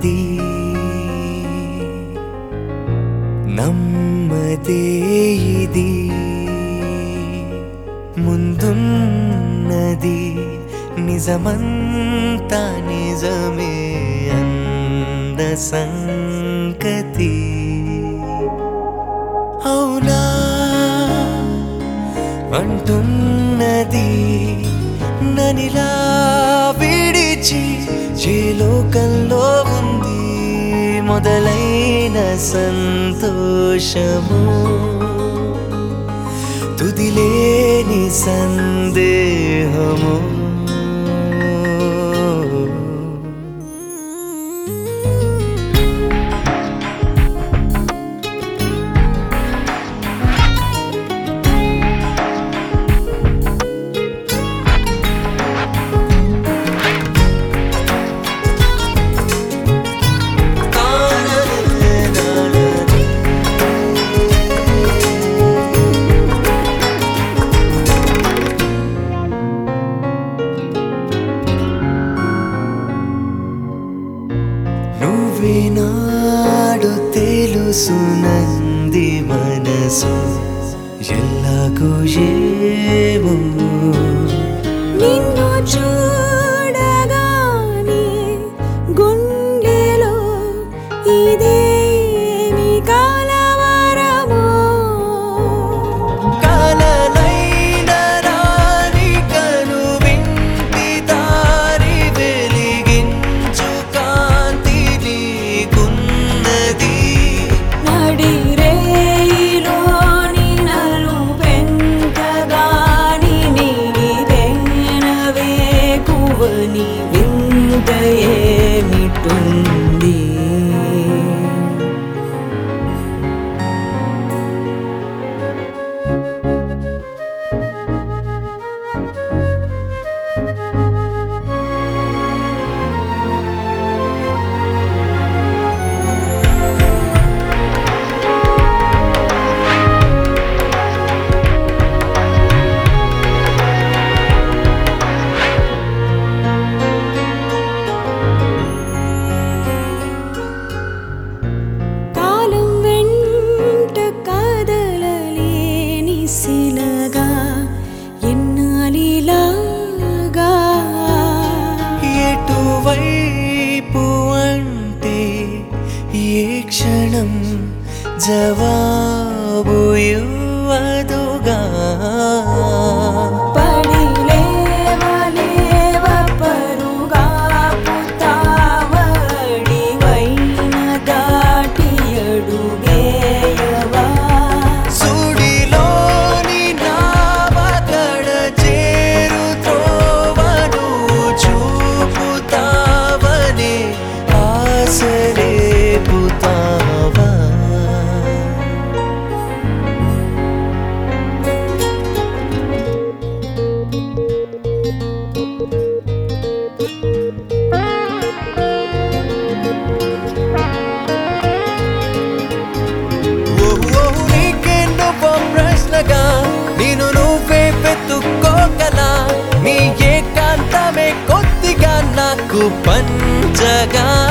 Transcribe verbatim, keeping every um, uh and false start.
నమ్మది నమ్మదే ఇది ముందున్నది నిజమంతా నిజమే అన్న సంగతి అవునా అంటున్నది ననిలా విడిచి ఏ లోకంలో ఉంది మొదలైన సంతోషము తుదిలేని సందేహము నాడు తెలుసునంది మనసు ఎల్లాకు ఏమో నిన్ను చూడగానే గుండెలో ఇదేమి కలవరమో కలలైన రాని కను వింటి దారి వెలిగించు కాంతి నీకున్నది నడిరేయిలోని నలు పెంటగాని నీవేనవే కువని వింత ఏమిటుంది శిలగా ఎన్నాలిలాగా ఎటువైపు అంటే ఏ క్షణం జవాబు ఇవ్వదుగా పడి లేవలేవ పరుగా పుతావడి వైన దాటి అడుగేయవా నేను నువ్వే వెతుక్కోగల నీ ఏకాంతమే కొద్దిగా నాకు పంచగా